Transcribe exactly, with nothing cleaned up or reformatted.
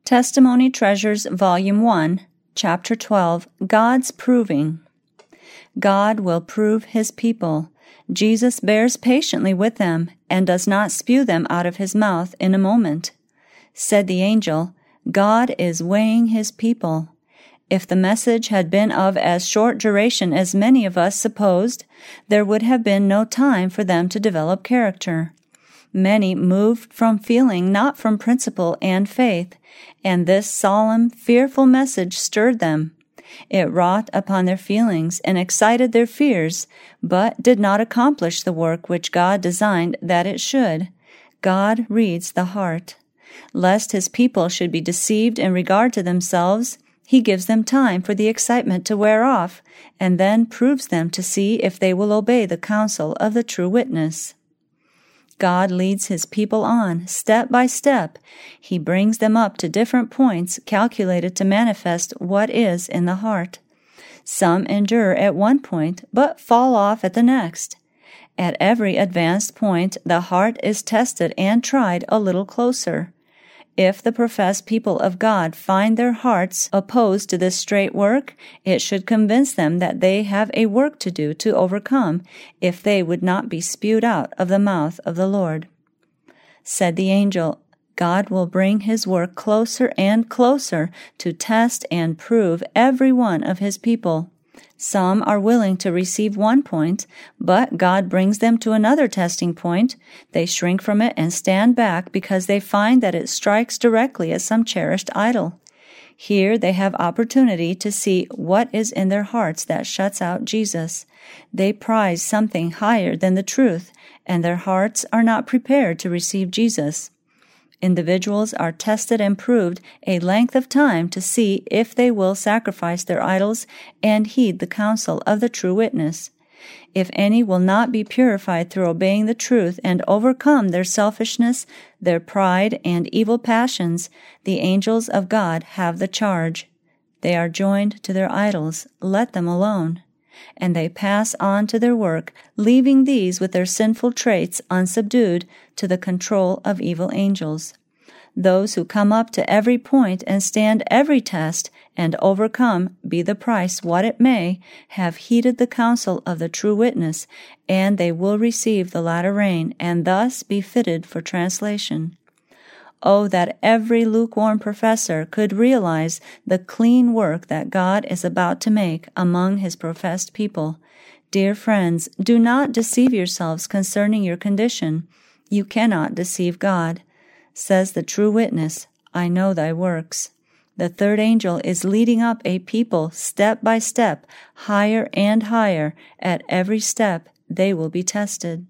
Testimony Treasures, Volume one, Chapter twelve, God's Proving. God will prove His people. Jesus bears patiently with them, and does not spew them out of His mouth in a moment. Said the angel, God is weighing His people. If the message had been of as short duration as many of us supposed, there would have been no time for them to develop character. Many moved from feeling, not from principle and faith, and this solemn, fearful message stirred them. It wrought upon their feelings and excited their fears, but did not accomplish the work which God designed that it should. God reads the heart. Lest His people should be deceived in regard to themselves, He gives them time for the excitement to wear off, and then proves them to see if they will obey the counsel of the true witness. God leads His people on, step by step. He brings them up to different points calculated to manifest what is in the heart. Some endure at one point, but fall off at the next. At every advanced point, the heart is tested and tried a little closer. If the professed people of God find their hearts opposed to this straight work, it should convince them that they have a work to do to overcome, if they would not be spewed out of the mouth of the Lord. Said the angel, God will bring His work closer and closer to test and prove every one of His people. Some are willing to receive one point, but God brings them to another testing point. They shrink from it and stand back because they find that it strikes directly at some cherished idol. Here they have opportunity to see what is in their hearts that shuts out Jesus. They prize something higher than the truth, and their hearts are not prepared to receive Jesus. Individuals are tested and proved a length of time to see if they will sacrifice their idols and heed the counsel of the true witness. If any will not be purified through obeying the truth and overcome their selfishness, their pride, and evil passions, the angels of God have the charge. They are joined to their idols. Let them alone. And they pass on to their work, leaving these with their sinful traits unsubdued to the control of evil angels. Those who come up to every point and stand every test and overcome, be the price what it may, have heeded the counsel of the true witness, and they will receive the latter rain and thus be fitted for translation. Oh, that every lukewarm professor could realize the clean work that God is about to make among His professed people. Dear friends, do not deceive yourselves concerning your condition. You cannot deceive God. Says the true witness, I know thy works. The third angel is leading up a people step by step, higher and higher. At every step they will be tested.